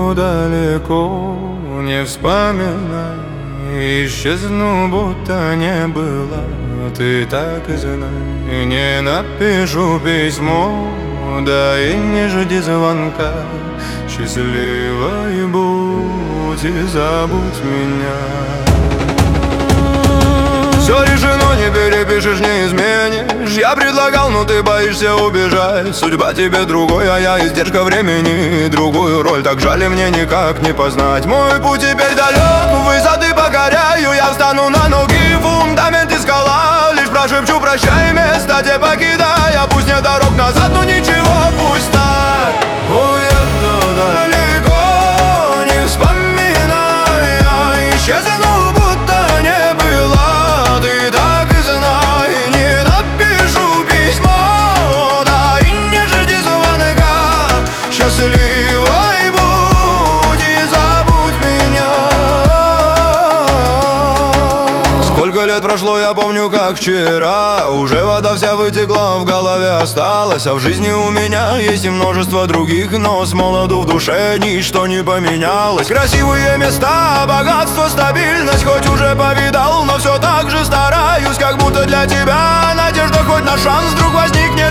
исчезну далеко, не вспоминай. Исчезну, будто не было. Ты так и знай. Не напишу письмо, да и не жди звонка. Счастливой будь и забудь меня. Все решено, не перепишешь, не изменишь. Я предлагал, но ты боишься убежать. Судьба тебе другой, а я издержка времени. Другую роль, так жаль, мне никак не познать. Мой путь теперь далек, высоты покоряю. Я встану на ноги, фундамент и скала. Лишь прошепчу прощай, место те покидая. Пусть нет дорог назад, но ничего, пусть так. Уеду далеко, не вспоминая. Исчезну, будто не было. Ты так и знай, не напишу письмо, да и не жди звонка. Счастливой будь и забудь меня. Сколько лет прошло, я помню как вчера. Уже вода вся вытекла, в голове осталась. А в жизни у меня есть и множество других. Но с молоду в душе ничто не поменялось. Красивые места, богатство, стабильность. Хоть уже повидал, но все так же стараюсь. Как будто для тебя надежда хоть на шанс вдруг возникнет.